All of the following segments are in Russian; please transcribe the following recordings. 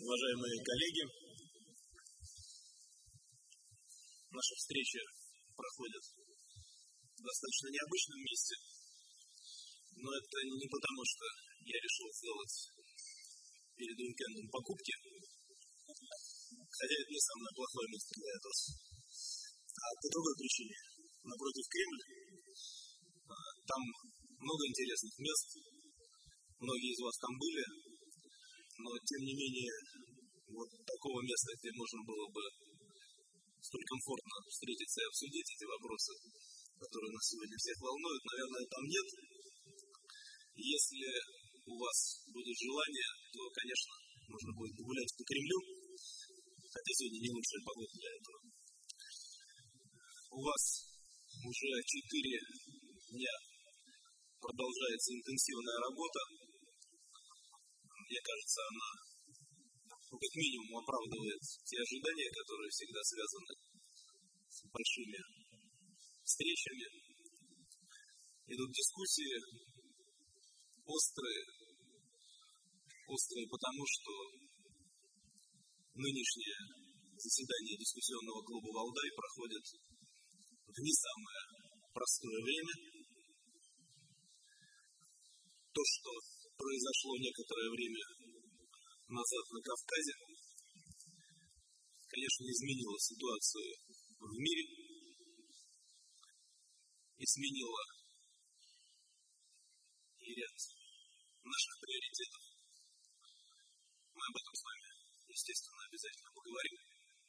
Уважаемые коллеги, наша встреча проходит в достаточно необычном месте, но это не потому, что я решил сделать перед уикендом покупки, хотя это не самое плохое место для этого, а по другой причине. Напротив Кремль, там много интересных мест, многие из вас там были, но тем не менее вот такого места, где можно было бы столь комфортно встретиться и обсудить эти вопросы, которые нас сегодня всех волнуют, наверное, там нет. Если у вас будет желание, то, конечно, можно будет погулять по Кремлю, хотя сегодня не лучшая погода для этого. У вас уже 4 дня продолжается интенсивная работа. Мне кажется, она как минимум оправдывает те ожидания, которые всегда связаны с большими встречами. Идут дискуссии острые, потому что нынешнее заседание дискуссионного клуба «Валдай» проходит в не самое простое время. То, что произошло некоторое время назад на Кавказе, конечно, изменило ситуацию в мире и сменило и ряд наших приоритетов. Мы об этом с вами, естественно, обязательно поговорим.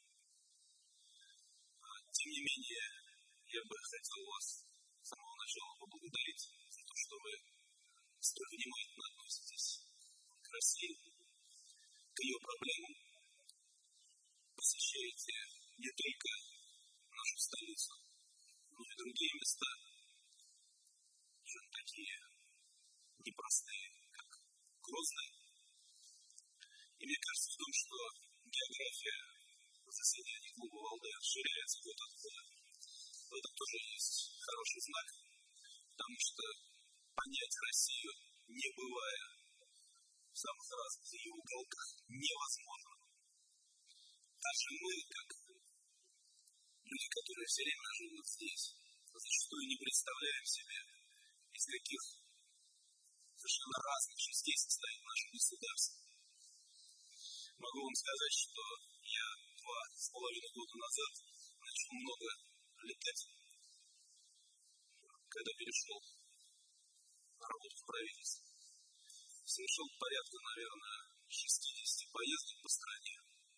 Тем не менее, я бы хотел вас с самого начала поблагодарить за то, что вы столь внимательно относитесь к России, к ее проблемам, посещаете не только нашу столицу, но и другие места, причем такие непростые, как Грозный. И мне кажется в том, что география заседаний клуба «Валдай» расширяется год от года. В этом тоже есть хороший знак, потому что понять Россию, не бывая в самых разных ее уголках, невозможно. Даже мы, как люди, которые все время живут здесь, зачастую не представляем себе, из каких совершенно разных частей состоит наше государство. Могу вам сказать, что я 2,5 года назад начал много летать, когда перешел на работу в правительстве. Совершил порядка, наверное, 60 поездок по стране.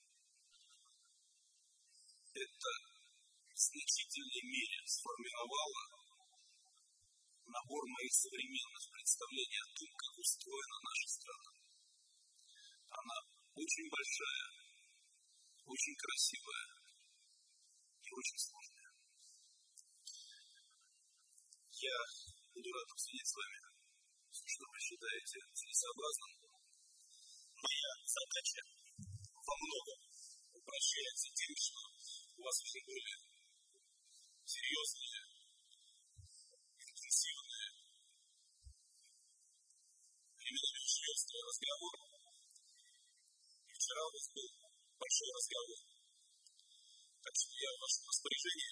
Это в значительной мере сформировало набор моих современных представлений о том, как устроена наша страна. Она очень большая, очень красивая и очень сложная. Я буду рад обсудить с вами все, что вы считаете целесообразным. Моя задача во многом упрощается тем, что у вас уже были серьезные, интенсивные, временами серьезные разговоры. И вчера у вас был большой разговор. Так что я в вашем распоряжении.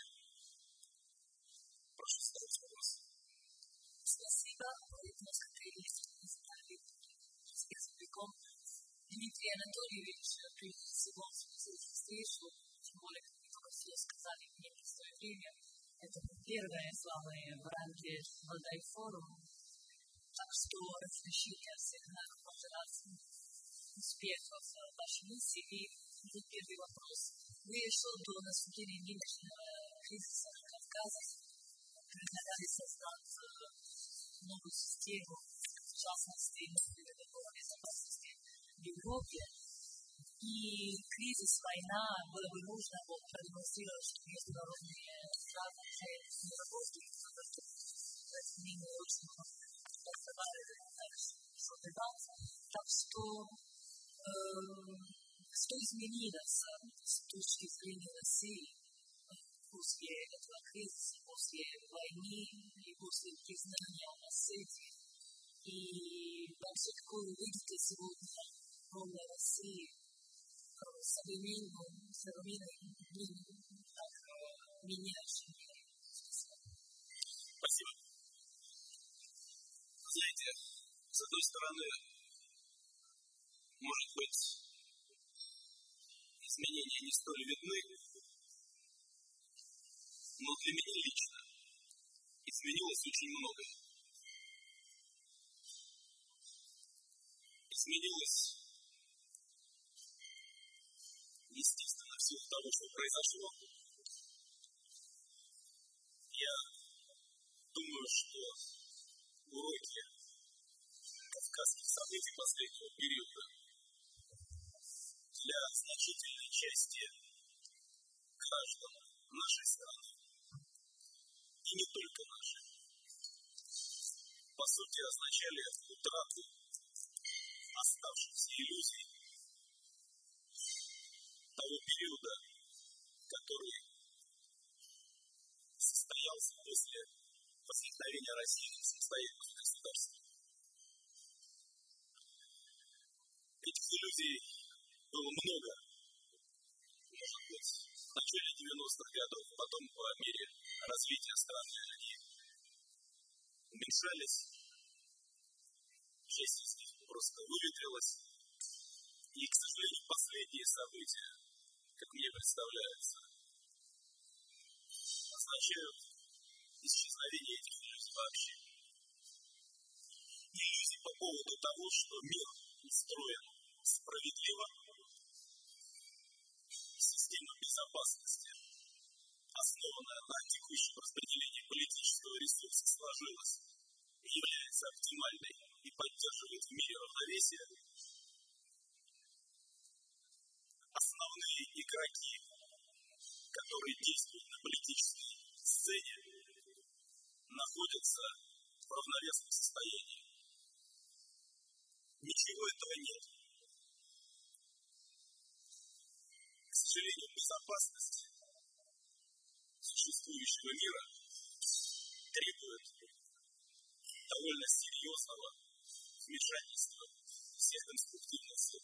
Прошу ставить вопрос. Спасибо. Несколько языков с языком. Дмитрий Анатольевич пригласил вас в эту встречу, тем более, как вы все сказали, в непростое время. Это первое с вами в рамке Валдай форума. Так что разрешите всех нас пожелать успехов в вашей миссии. И первый вопрос. Вы еще до наступления нынешнего кризиса на Кавказе предлагали создать новую систему, в частности, новую договор безопасности в Европе. И кризис, война, было бы нужно продемонстрировать, что международные страны уже не работают, поэтому не очень много разговаривали, что дебат. Так что изменилось с точки зрения России после этого кризиса, после войны и после признания Осетии? И вообще, какую вы видите сегодня роль России современной мире, так меняющей мир. Спасибо. Знаете, с одной стороны, может быть, изменения не столь видны, но для меня лично изменилось очень многое. Изменилось, естественно, в силу того, что произошло. Я думаю, что уроки кавказских событий последнего периода для значительной части граждан нашей страны, и не только нашей, по сути означали утрату оставшихся иллюзий того периода, который состоялся после возникновения России как самостоятельного государства. Этих иллюзий было много, может быть, в начале 90-х годов, потом по мере развития страны они уменьшались, часть из них просто выветрилась, и, к сожалению, последние события, как мне представляется, означают исчезновение этих иллюзий вообще. Иллюзий по поводу того, что мир устроен справедливо, система безопасности, основанная на текущем распределении политического ресурса, сложилась и является оптимальной и поддерживает в мире равновесие. Основные игроки, которые действуют на политической сцене, находятся в равновесном состоянии. Ничего этого нет. К сожалению, безопасность существующего мира требует довольно серьезного вмешательства всех конструктивных сил.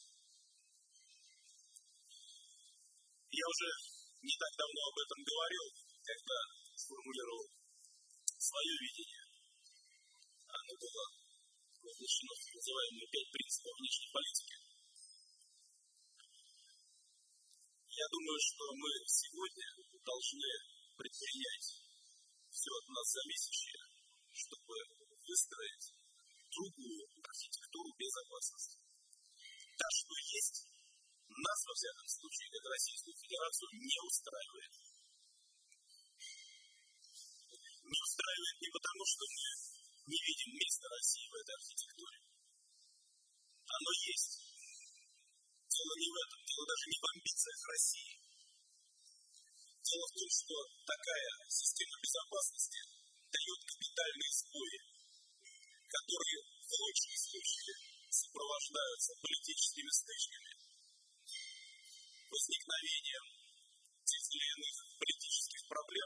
Я уже не так давно об этом говорил, когда сформулировал свое видение. Оно было воплощено в так называемые 5 принципов внешней политики. Я думаю, что мы сегодня должны предпринять все от нас зависящее, чтобы выстроить другую архитектуру безопасности. Та, что есть, нас, во всяком случае, как Российскую Федерацию, не устраивает. Не устраивает не потому, что мы не видим места России в этой архитектуре. Оно есть. Дело не в этом, дело даже не в амбициях России. Дело в том, что такая система безопасности дает капитальные сбои, которые в лучшем случае сопровождаются политическими стычками, возникновением тех или иных политических проблем,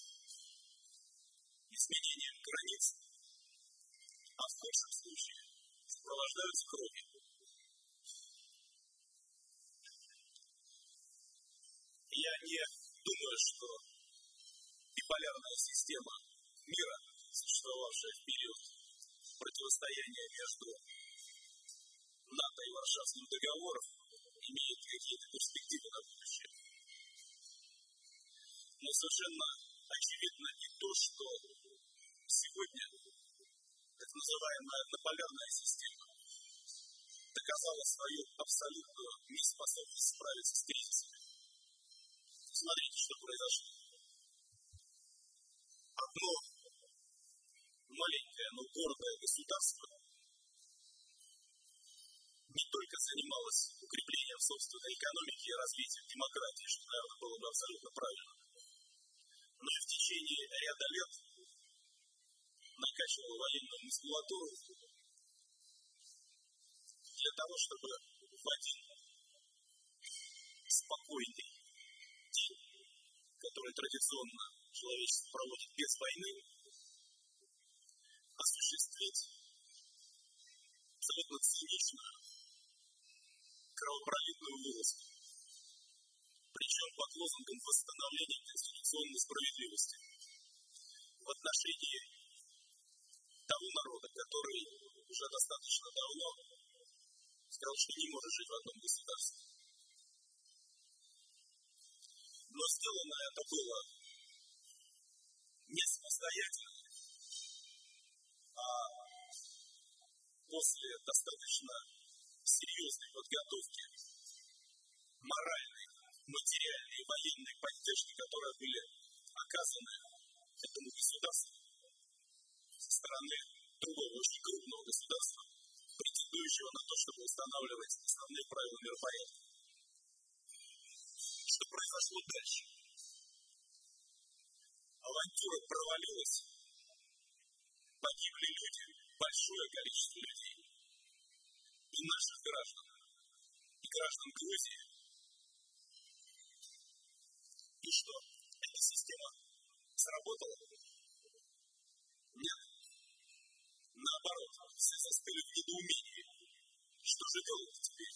изменением границ, а в худшем случае сопровождаются кровью. Я не думаю, что биполярная система мира, существовавшая в период противостояния между НАТО и Варшавским договором, имеет какие-то перспективы на будущее. Но совершенно очевидно и то, что сегодня так называемая однополярная система доказала свою абсолютную неспособность справиться с кризисами. Смотрите, что произошло. Одно маленькое, но гордое государство не только занималось укреплением собственной экономики и развитием демократии, что, наверное, было бы абсолютно правильно, но и в течение ряда лет накачивало военную мускулатуру для того, чтобы в один спокойный день, который традиционно человечество проводит без войны, осуществить абсолютно циничную кровопролитную вылазку. причем под лозунгом восстановления конституционной справедливости в отношении того народа, который уже достаточно давно сказал, что не может жить в одном государстве. Но сделано это было не самостоятельно, а после достаточно серьезной подготовки моральной, материальной и военной поддержки, которые были оказаны этому государству со стороны другого очень крупного государства, претендующего на то, чтобы устанавливать основные правила миропорядка. Что произошло дальше? Авантюра провалилась, погибли люди, большое количество людей, и наших граждан, и граждан Грузии. И что? Эта система сработала? Нет. Наоборот, все застыли в недоумении. Что же делать теперь?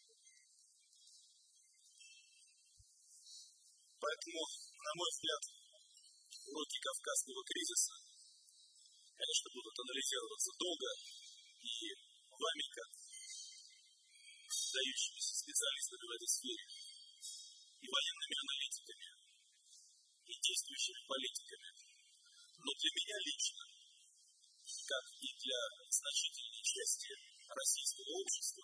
Поэтому, на мой взгляд, уроки кавказского кризиса, конечно, будут анализироваться долго, и вами, как дающимися специалистами в этой сфере, и военными аналитиками, и действующими политиками. Но для меня лично, как и для значительной части российского общества,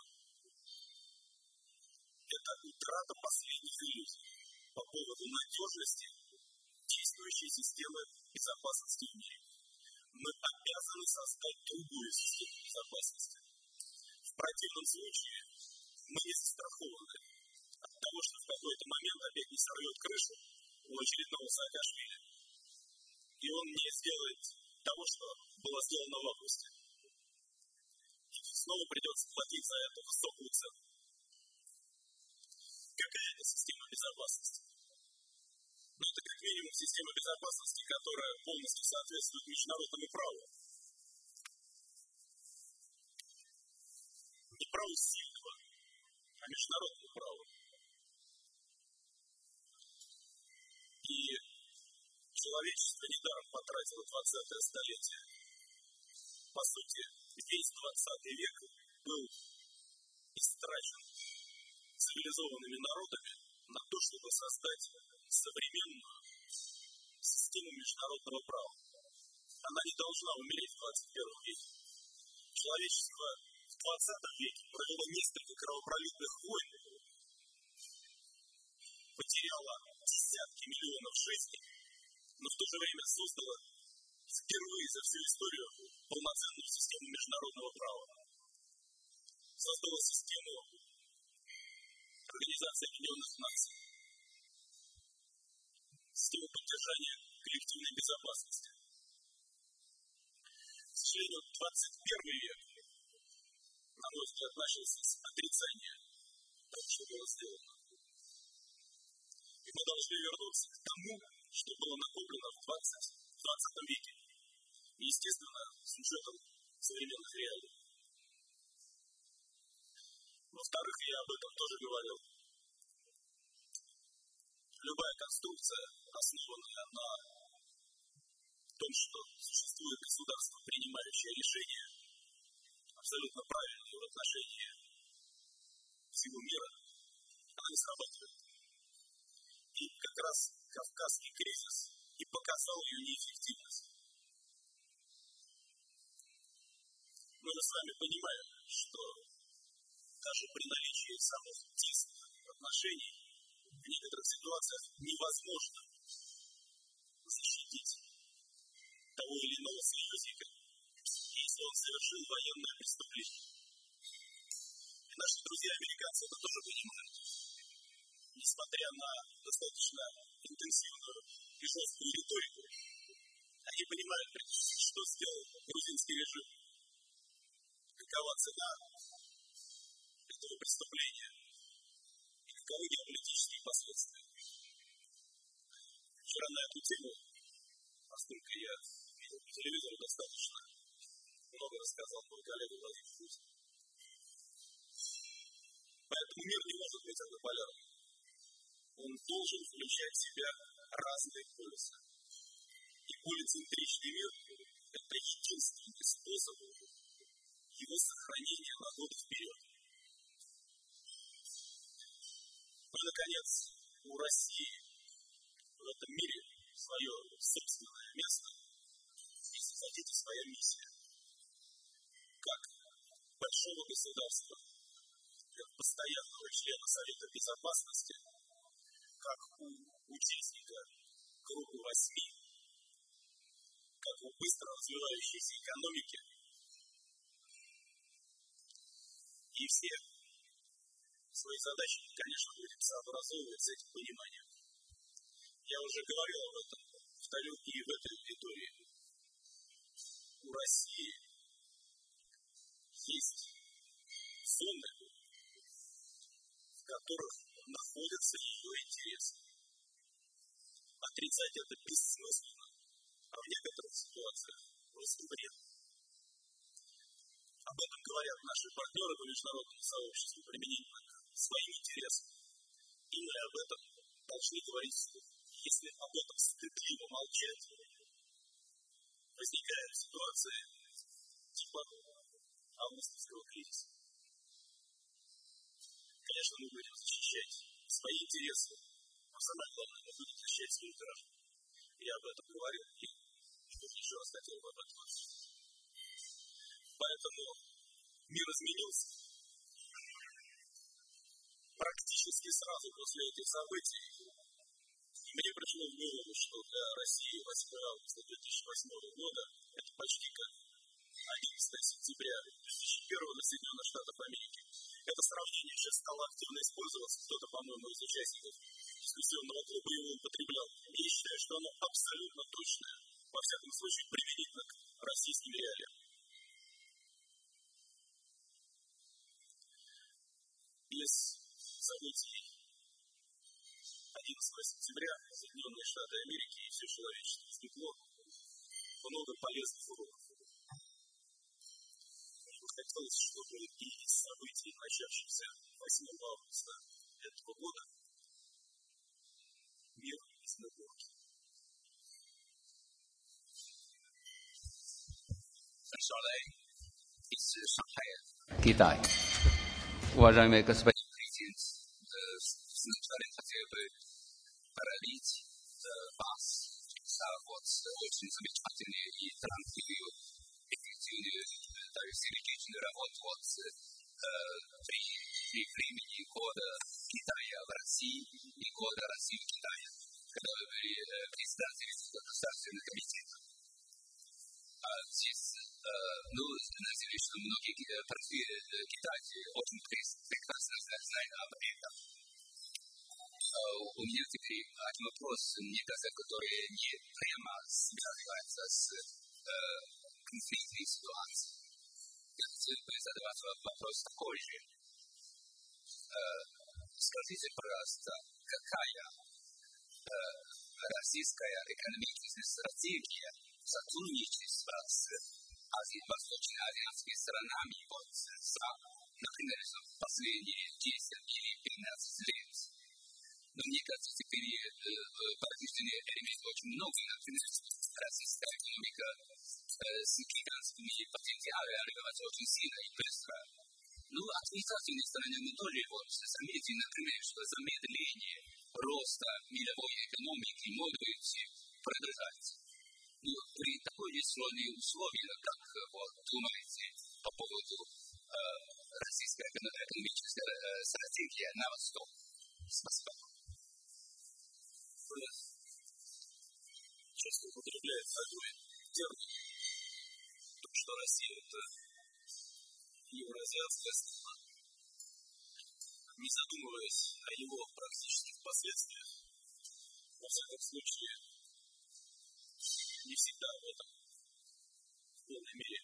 это утрата последних иллюзий по поводу надежности действующей системы безопасности в мире. Мы обязаны создать другую систему безопасности. В противном случае мы не застрахованы от того, что в какой-то момент опять не сорвет крышу у очередного Саакашвили, и он не сделает того, что было сделано в августе. И снова придется платить за это высокую цену. Какая это система безопасности? Ну, это как минимум система безопасности, которая полностью соответствует международному праву. Не праву сильного, а международному праву. И человечество недаром потратило 20-е столетие. По сути, весь 20 век был истрачен цивилизованными народами на то, чтобы создать современную систему международного права. Она не должна умереть в 21 веке. Человечество в 20 веке провело несколько кровопролитных войн, потеряло десятки миллионов жизней, но в то же время создало впервые за всю историю полноценную систему международного права. Создала систему Организации Объединенных Наций, систему поддержания коллективной безопасности. К сожалению, 21 век, на мой взгляд, начался с отрицания того, что было сделано. И мы должны вернуться к тому, что было накоплено в 20 веке. И, естественно, с учетом современных реалий. Во-вторых, я об этом тоже говорил. Любая конструкция, основанная на том, что существует государство, принимающее решения, абсолютно правильные в отношении всего мира, она не срабатывает. И как раз кавказский кризис и показал ее неэффективность. Мы же с вами понимаем, что даже при наличии самых тесных отношений в некоторых ситуациях невозможно защитить того или иного союзника, если он совершил военное преступление. И наши друзья-американцы это тоже понимают. Несмотря на достаточно интенсивную и жесткую риторику, они понимают, что сделал грузинский режим, какова цена этого преступления и каковы геополитические последствия. Вчера на эту тему, поскольку я видел по телевизору, достаточно много рассказал мой коллега Владимир Путин. Поэтому мир не может быть однополярным. Он должен включать в себя разные полюсы. И полицентричный мир – это единственный способ его сохранения на год вперед. Ну и, наконец, у России в этом мире свое собственное место, если хотите, своя миссия. Как большого государства, как постоянного члена Совета Безопасности, как у участника группы 8, как у быстро развивающейся экономики. И все свои задачи, конечно, будем сообразовывать с этим пониманием. Я уже говорил об этом, повторю и в этой аудитории. У России есть зоны, в которых находятся ее интересы. Отрицать это бессмысленно, а в некоторых ситуациях просто бред. Об этом говорят наши партнеры по международному сообществу применительно к своим интересам. И мы об этом должны говорить вслух. Если об этом стыдливо молчать, возникает ситуация типа августовского кризиса. Конечно, мы будем защищать свои интересы, но самое главное, мы будем защищать своих граждан. Я об этом говорил и еще раз хотел бы об этом сказать. Поэтому мир изменился. Практически сразу после этих событий мне пришло в голову, что для России 8 августа 2008 года это почти как 11 сентября 2001 для Соединенных Штатов Америки. Это сравнение сейчас стало активно использоваться. Кто-то, по-моему, из участников дискуссионного клуба его употреблял. И я считаю, что оно абсолютно точное, во всяком случае, применительно к российским реалиям. Из событий 11 сентября Соединенные Штаты Америки и все человечество извлекло много полезных уроков. Хотелось, чтобы и из событий, начавшихся 8 августа этого года, мир извлек уроки. Китай. Уважаемые господа президент, вначале хотел бы поздравить вас за очень замечательную и талантливую, эффективную, даже сердечную работу при времени года Китая в России и года России в Китае, когда вы были председателем Государственного комитета. Здесь, знаете, что многие китайцы очень прекрасно знают об этом. У меня теперь один вопрос, мне кажется, который не прямо связывается с конфликтной ситуацией. Я хотел бы задавать вопрос такой же. Скажите, пожалуйста, какая российская экономическая стратегия сотрудничества с восточно-азиатскими странами за, например, последние 10 или 15 лет? Но мне кажется, теперь положительные элементы очень много. Например, российская экономика с гигантскими потенциалами развивается очень сильно и быстро. Ну, отрицательной стороны мы тоже заметили, например, что замедление роста мировой экономики может продолжаться. Но при такой сложной условии, как думаете по поводу российской экономической стратегии на восток? Спасибо. Часто употребляет такой термин, что Россия – это евроазиатская страна. Не задумываясь о его практических последствиях, во всяком случае, не всегда об этом в полной мере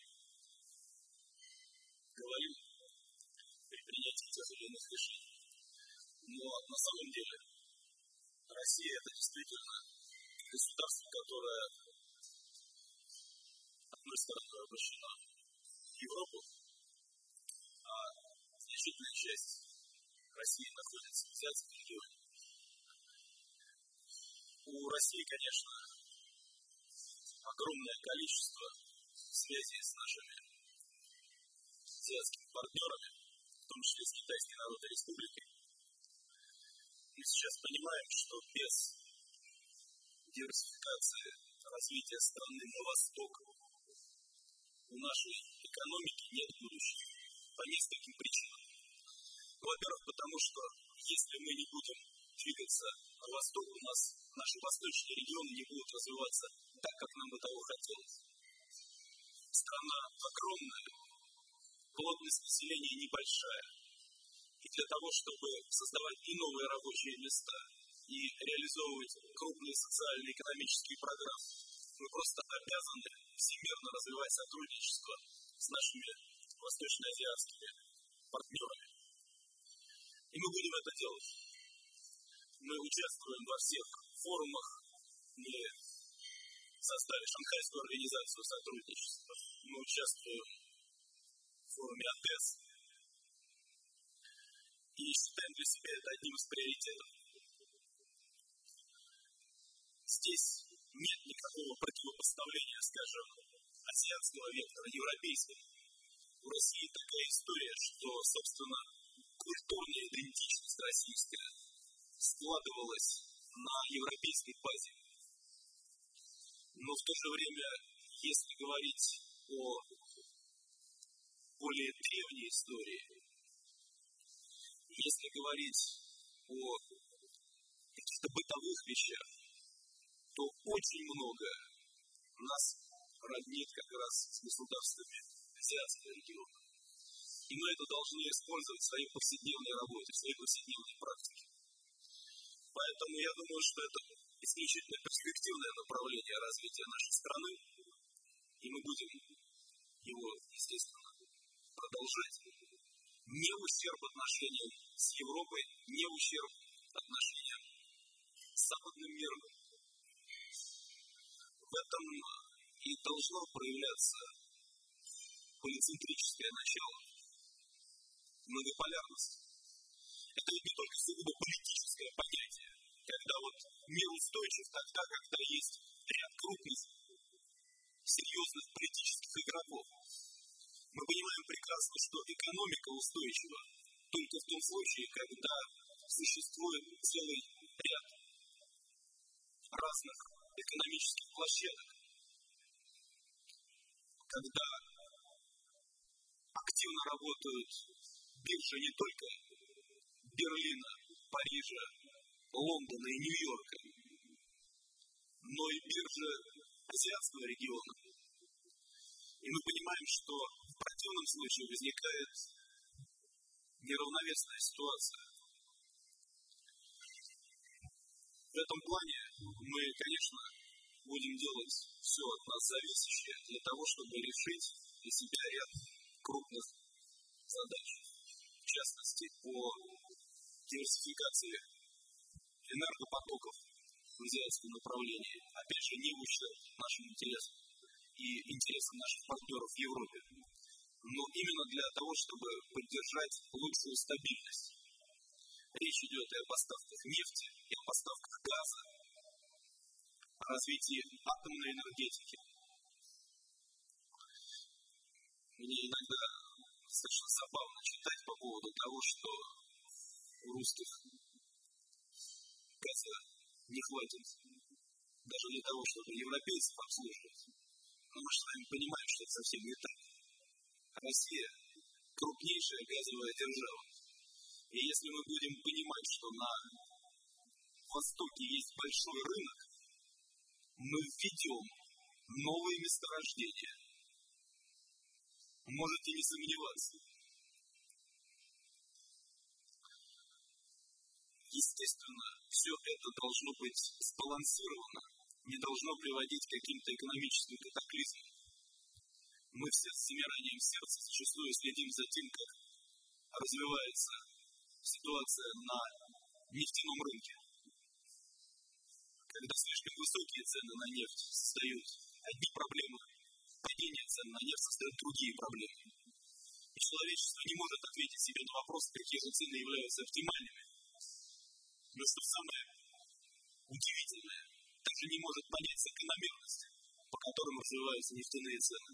говорим при принятии тех или иных решений. Но на самом деле Россия – это действительно государство, которое, с одной стороны, обращено в Европу, а значительная часть России находится в азиатском регионе. У России, конечно, огромное количество связей с нашими азиатскими партнерами, в том числе с Китайской Народной Республикой. Мы сейчас понимаем, что без диверсификации развития страны на восток у нашей экономики нет будущего по нескольким причинам. Во-первых, потому что если мы не будем двигаться на восток, у нас наши восточные регионы не будут развиваться так, как нам бы того хотелось. Страна огромная, плотность населения небольшая. И для того, чтобы создавать и новые рабочие места, и реализовывать крупные социально-экономические программы, мы просто обязаны всемирно развивать сотрудничество с нашими восточноазиатскими партнерами. И мы будем это делать. Мы участвуем во всех форумах, мы создали Шанхайскую организацию сотрудничества, мы участвуем в форуме АТЭС и считаем для себя это одним из приоритетов. Здесь нет никакого противопоставления, скажем, азиатского вектора европейскому. У России такая история, что, собственно, культурная идентичность российская складывалась на европейской базе. Но в то же время, если говорить о более древней истории, если говорить о каких-то бытовых вещах, то очень много нас роднит как раз с государствами азиатского региона. И мы это должны использовать в своей повседневной работе, в своей повседневной практике. Поэтому я думаю, что это исключительно перспективное направление развития нашей страны, и мы будем его, естественно, продолжать. Не в ущерб отношениям с Европой, не в ущерб отношениям с западным миром. В этом и должно проявляться полицентрическое начало, многополярность. Это ведь не только сугубо политическое понятие, когда вот мир устойчив тогда, когда есть ряд крупных, серьезных политических игроков. Мы понимаем прекрасно, что экономика устойчива только в том случае, когда существует целый ряд разных экономических площадок, когда активно работают биржи не только Берлина, Парижа, Лондона и Нью-Йорка, но и биржи азиатского региона. И мы понимаем, что в противном случае возникает неравновесная ситуация. В этом плане мы, конечно, будем делать все от нас зависящее для того, чтобы решить для себя ряд крупных задач. В частности, по диверсификации энергопотоков в азиатском направлении, опять же, не в ущерб нашим интересам и интересам наших партнеров в Европе, но именно для того, чтобы поддержать лучшую стабильность. Речь идет и о поставках нефти, и о поставках газа, о развитии атомной энергетики. Мне иногда совершенно забавно читать по поводу того, что у русских газа не хватит даже для того, чтобы европейцев обслуживать. Но мы с вами понимаем, что это совсем не так. Россия – крупнейшая газовая держава. И если мы будем понимать, что на Востоке есть большой рынок, мы введем новые месторождения. Можете не сомневаться. Естественно, все это должно быть сбалансировано, не должно приводить к каким-то экономическим катаклизмам. Мы все с замиранием сердца зачастую следим за тем, как развивается ситуация на нефтяном рынке. Когда слишком высокие цены на нефть создают одни проблемы, падение цен на нефть создает другие проблемы. И человечество не может ответить себе на вопрос, какие же цены являются оптимальными. Но что самое удивительное, даже не может понять закономерности, по которым развиваются нефтяные цены.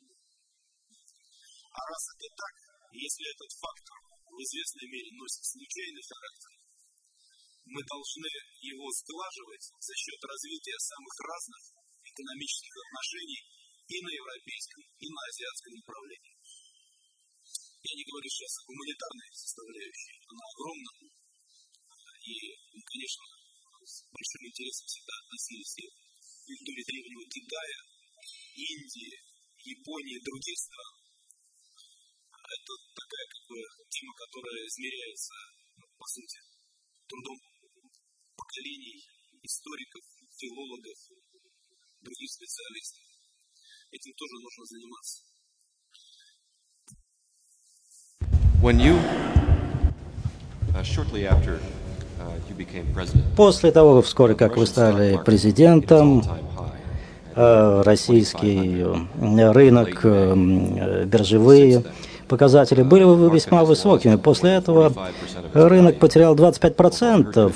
А раз это так, если этот фактор в известной мере носит случайный характер, мы должны его сглаживать за счет развития самых разных экономических отношений и на европейском, и на азиатском направлении. Я не говорю сейчас о гуманитарной составляющей, она огромна. И, конечно, с большим интересом всегда относились и к культуре древнего Китая, Индии, Японии и других стран. Это такая тема, которая измеряется, по сути, трудом поколений историков, филологов, других специалистов. Этим тоже нужно заниматься. После того, вскоре как вы стали президентом, российский рынок, биржевые показатели были весьма высокими. После этого рынок потерял 25%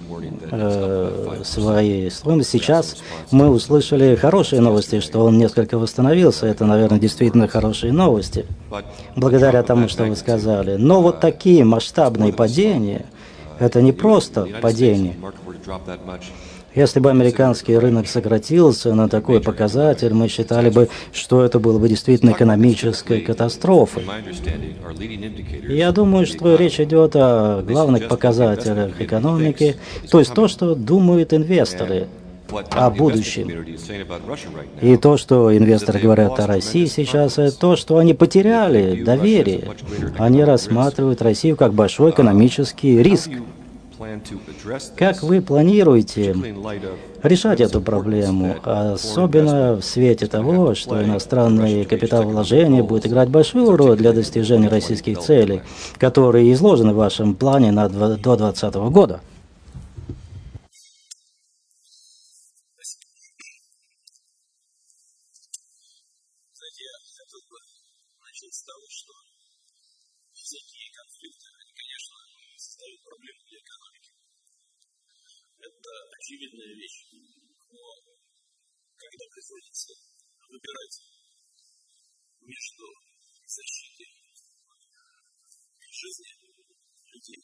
своей стоимости. Сейчас мы услышали хорошие новости, что он несколько восстановился. Это, наверное, действительно хорошие новости, благодаря тому, что вы сказали. Но вот такие масштабные падения, это не просто падение. Если бы американский рынок сократился на такой показатель, мы считали бы, что это было бы действительно экономической катастрофой. Я думаю, что речь идет о главных показателях экономики, то есть то, что думают инвесторы о будущем. И то, что инвесторы говорят о России сейчас, это то, что они потеряли доверие. Они рассматривают Россию как большой экономический риск. Как вы планируете решать эту проблему, особенно в свете того, что иностранные капиталовложения будут играть большую роль для достижения российских целей, которые изложены в вашем плане до 2020 года? Очевидная вещь, но когда приходится выбирать между защитой жизни людей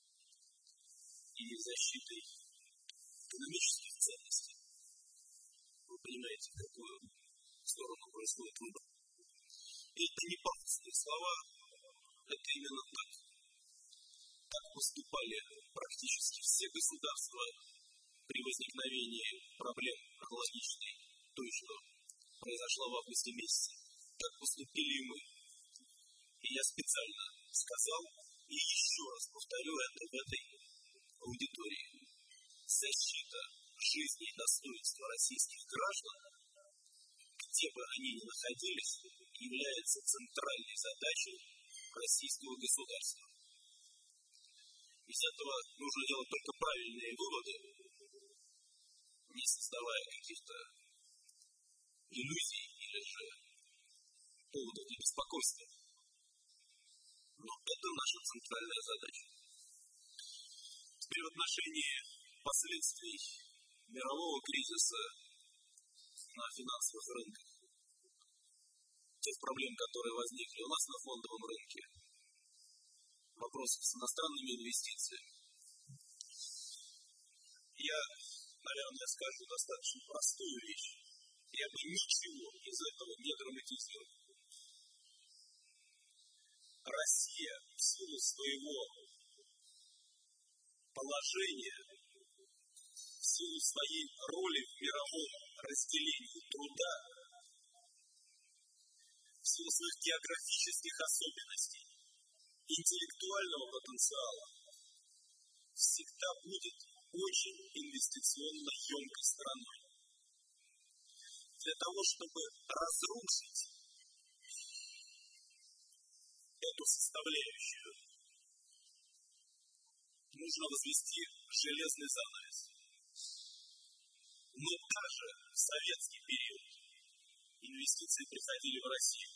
и защитой экономических ценностей, вы понимаете, в какую сторону происходит выбор. И это не пафосные слова, это именно так. Так поступали практически все государства при возникновении проблем аналогичной той, что произошла в августе месяце. Так поступили и мы. И я специально сказал, и еще раз повторю это в этой аудитории. Защита жизни и достоинства российских граждан, где бы они ни находились, является центральной задачей российского государства. Из этого нужно делать только правильные выводы, не создавая каких-то иллюзий или же поводов для беспокойства. Но это наша центральная задача. Теперь в отношении последствий мирового кризиса на финансовых рынках, тех проблем, которые возникли у нас на фондовом рынке, вопросы с иностранными инвестициями. Я, наверное, скажу достаточно простую вещь. Я бы ничего из этого не драматизировал. Россия в силу своего положения, в силу своей роли в мировом разделении труда, в силу своих географических особенностей, интеллектуального потенциала, всегда будет очень инвестиционно емкой страной. Для того, чтобы разрушить эту составляющую, нужно возвести железный занавес. Но даже в советский период инвестиции приходили в Россию.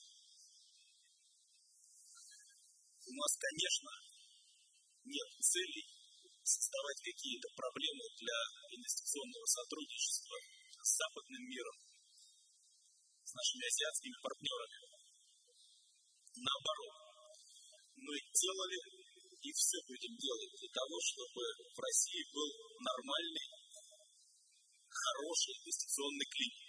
У нас, конечно, нет целей создавать какие-то проблемы для инвестиционного сотрудничества с западным миром, с нашими азиатскими партнерами. Наоборот, мы делали и все будем делать для того, чтобы в России был нормальный, хороший инвестиционный климат.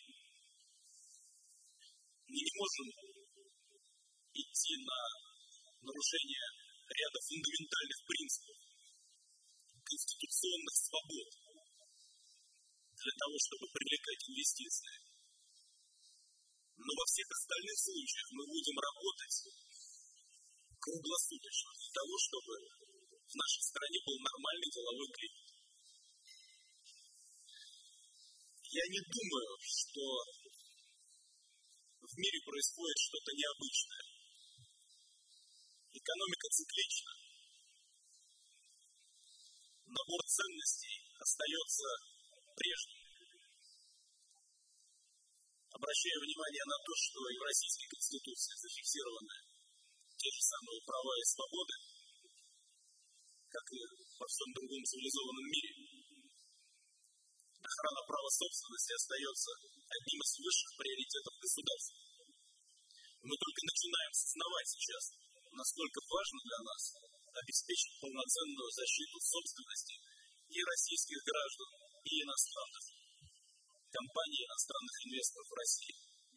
Мы не можем идти на нарушение ряда фундаментальных принципов, конституционных свобод для того, чтобы привлекать инвестиции. Но во всех остальных случаях мы будем работать круглосуточно для того, чтобы в нашей стране был нормальный деловой климат. Я не думаю, что в мире происходит что-то необычное. Экономика циклична. Набор ценностей остается прежним. Обращаю внимание на то, что и в Российской Конституции зафиксированы те же самые права и свободы, как и во всем другом цивилизованном мире. Охрана права собственности остается одним из высших приоритетов государства. Мы только начинаем сознавать сейчас, насколько важно для нас обеспечить полноценную защиту собственности и российских граждан, и иностранных компаний, иностранных инвесторов в России.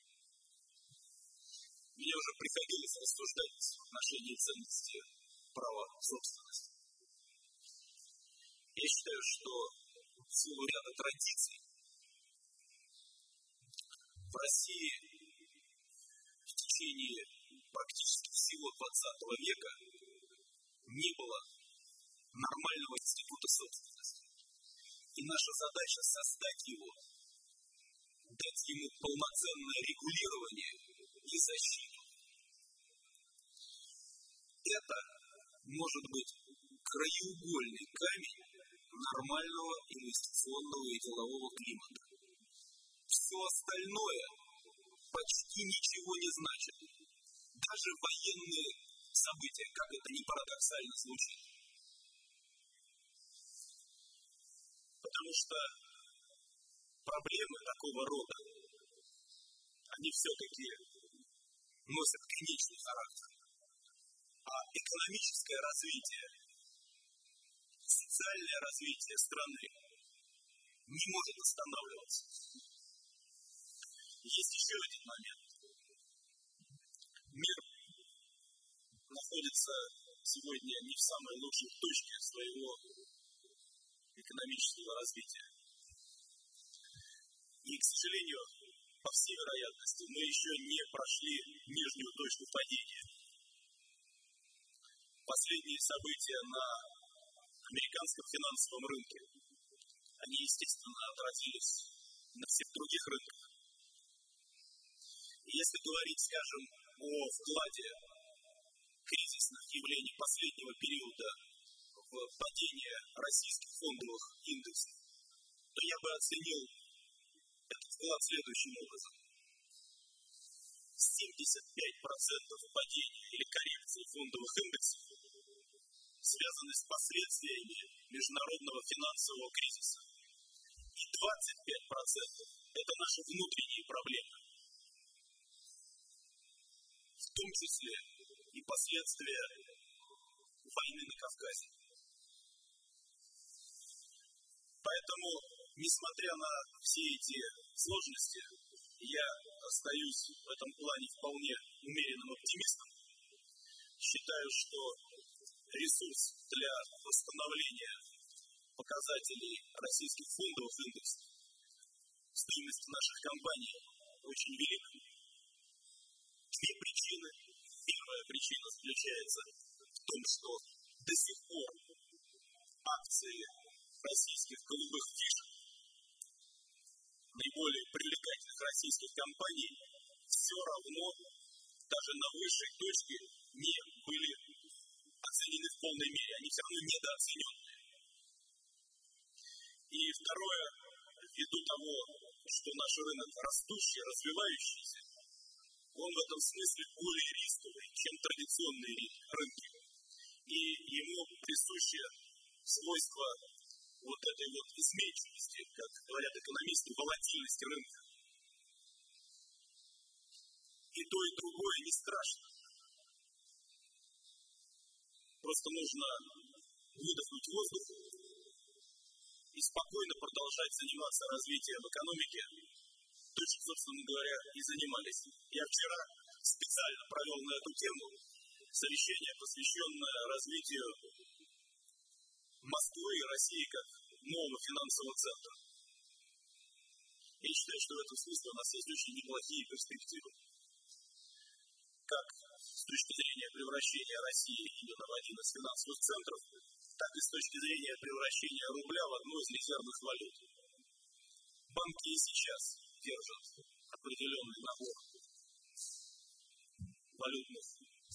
Мне уже приходилось рассуждать в отношении ценности права собственности. Я считаю, что в силу ряда традиций в России в течение практически всего 20 века не было нормального института собственности. И наша задача создать его, дать ему полноценное регулирование и защиту. Это может быть краеугольный камень нормального инвестиционного и делового климата. Все остальное почти ничего не значит. Даже военные события, как это ни парадоксально звучит. Потому что проблемы такого рода, они все-таки носят конечный характер. А экономическое развитие, социальное развитие страны не может останавливаться. Есть еще один момент. Мир находится сегодня не в самой лучшей точке своего экономического развития. И, к сожалению, по всей вероятности, мы еще не прошли нижнюю точку падения. Последние события на американском финансовом рынке, они, естественно, отразились на всех других рынках. И если говорить, скажем, о вкладе кризисных явлений последнего периода в падение российских фондовых индексов, то я бы оценил этот вклад следующим образом. 75% падения или коррекции фондовых индексов связаны с последствиями международного финансового кризиса. И 25% это наши внутренние проблемы. В том числе и последствия войны на Кавказе. Поэтому, несмотря на все эти сложности, я остаюсь в этом плане вполне умеренным оптимистом. Считаю, что ресурс для восстановления показателей российских фондовых индексов, стоимости наших компаний очень велик. Две причины. Первая причина заключается в том, что до сих пор акции российских голубых фишек, наиболее привлекательных российских компаний, все равно даже на высшей точке не были оценены в полной мере. Они все равно недооцененные. И второе, ввиду того, что наш рынок растущий, развивающийся, он в этом смысле более рисковый, чем традиционные рынки. И ему присуще свойство вот этой вот изменчивости, как говорят экономисты, волатильности рынка. И то, и другое не страшно. Просто нужно выдохнуть воздух и спокойно продолжать заниматься развитием экономики, то, чем, собственно говоря, и занимались. Я вчера специально провел на эту тему совещание, посвященное развитию Москвы и России как нового финансового центра. Я считаю, что в этом смысле у нас есть очень неплохие перспективы. Как с точки зрения превращения России именно в один из финансовых центров, так и с точки зрения превращения рубля в одну из резервных валют. Банки и сейчас держат определенный набор валютных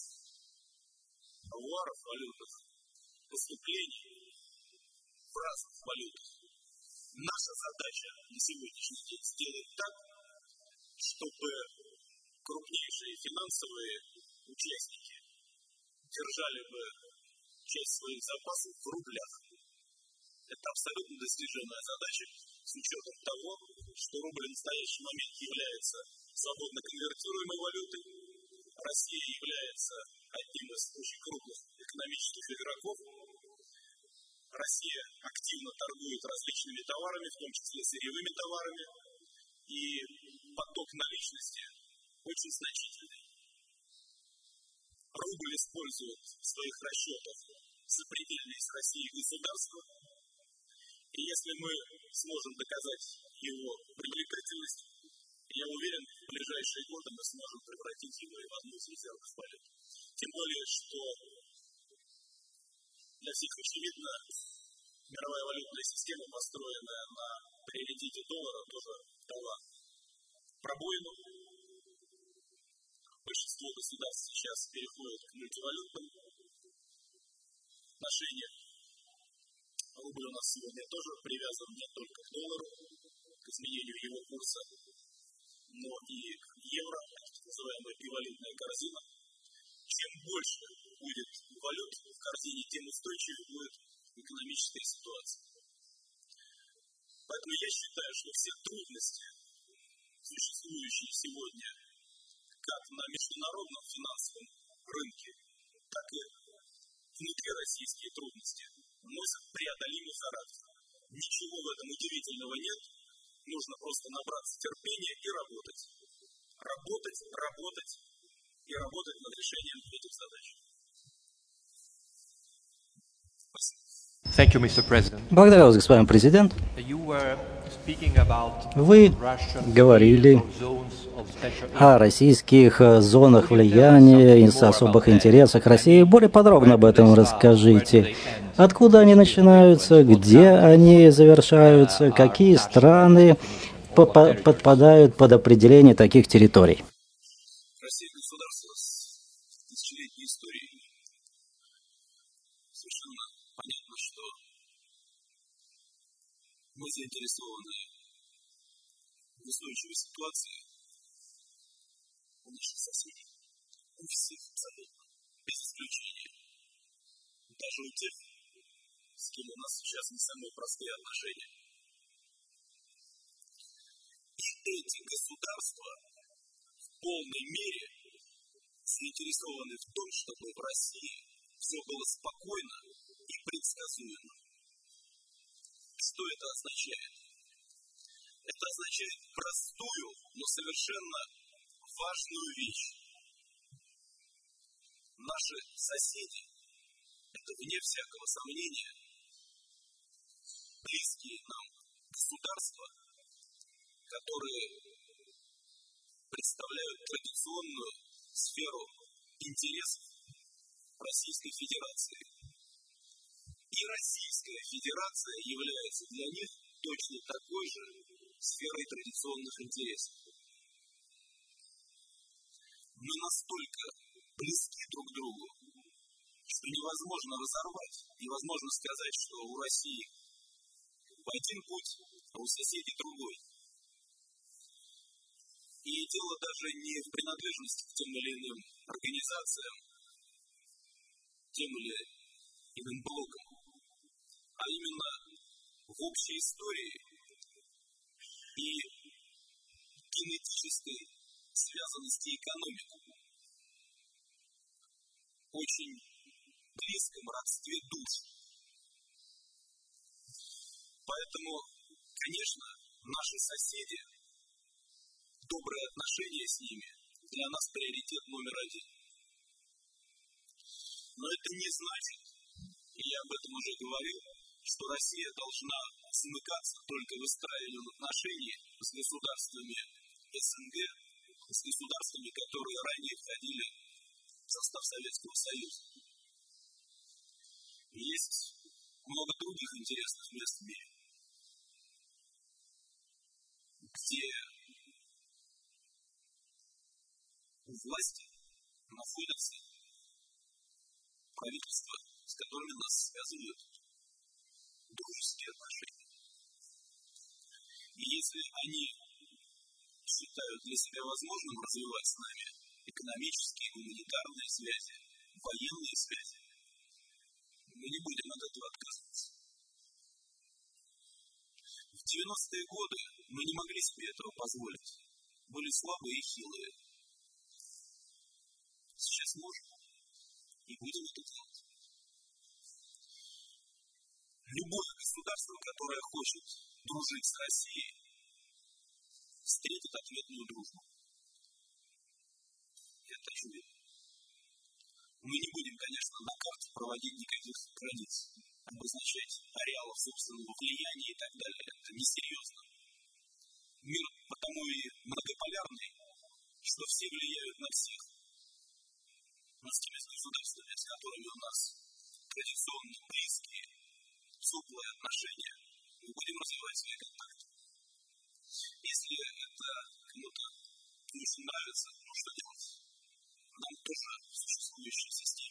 авуаров, валютных поступлений в разных валютах. Наша задача на сегодняшний день сделать так, чтобы крупнейшие финансовые участники держали бы часть своих запасов в рублях. Это абсолютно достижимая задача с учетом того, что рубль в настоящий момент является свободно конвертируемой валютой. Россия является одним из очень крупных экономических игроков. Россия активно торгует различными товарами, в том числе сырьевыми товарами, и поток наличности очень значительный. Рубль использует в своих расчетах сопредельные с Россией государства, и если мы сможем доказать его привлекательность, я уверен, в ближайшие годы мы сможем превратить его в одну из резервных валют. Тем более, что для всех очевидно, мировая валютная система, построенная на приоритете доллара, тоже дала пробоину. Большинство государств сейчас переходит к мультивалютным отношениям. Рубль у нас сегодня тоже привязан не только к доллару, к изменению его курса, но и к евро, так называемая бивалютная корзина. Чем больше будет валют в корзине, тем устойчивее будет экономическая ситуация. Поэтому я считаю, что все трудности, существующие сегодня как на международном финансовом рынке, так и внутрироссийские трудности, носят преодолимый характер. Ничего в этом удивительного нет. Нужно просто набраться терпения и работать. Работать и работать над решением этих задач. Thank you, Mr. President. Благодарю вас, господин президент. You were speaking about Вы Russian говорили zones of special о российских зонах влияния и особых интересах России. Более подробно об этом расскажите. Откуда они начинаются, где они завершаются, какие страны подпадают под определение таких территорий? Россия государство с тысячелетней историей. Совершенно понятно, что мы заинтересованы в устойчивой ситуации у наших соседей. У всех абсолютно, без исключения. Даже у тех, с кем у нас сейчас не самые простые отношения. И эти государства в полной мере заинтересованы в том, чтобы в России все было спокойно и предсказуемо. Что это означает? Это означает простую, но совершенно важную вещь. Наши соседи – это, вне всякого сомнения, близкие нам государства, которые представляют традиционную сферу интересов Российской Федерации. И Российская Федерация является для них точно такой же сферой традиционных интересов. Мы настолько близки друг к другу, что невозможно разорвать, невозможно сказать, что у России один путь, а у соседей другой. И дело даже не в принадлежности к тем или иным организациям, тем или иным блокам. а именно в общей истории и генетической связанности экономик, очень близком родстве душ. Поэтому, конечно, наши соседи, добрые отношения с ними для нас приоритет номер один. Но это не значит, и я об этом уже говорил, что Россия должна смыкаться только выстраиванием отношений с государствами СНГ, с государствами, которые ранее входили в состав Советского Союза. Есть много других интересных мест в мире, где у власти находятся правительства, с которыми нас связывают дружеские отношения. И если они считают для себя возможным развивать с нами экономические, гуманитарные связи, военные связи, мы не будем от этого отказываться. В 90-е годы мы не могли себе этого позволить. Были слабые и хилые. Сейчас можем и будем это делать. Любое государство, которое хочет дружить с Россией, встретит ответную дружбу. Это очевидно. Мы не будем, конечно, на карте проводить никаких границ, обозначать ареалов собственного влияния и так далее. Это несерьезно. Мир потому и многополярный, что все влияют на всех. Но с теми государствами, с которыми у нас традиционно близкие, теплые отношения, мы будем развивать свои контакты. Если это кому-то не очень нравится, ну что делать? Нам тоже в существующей системе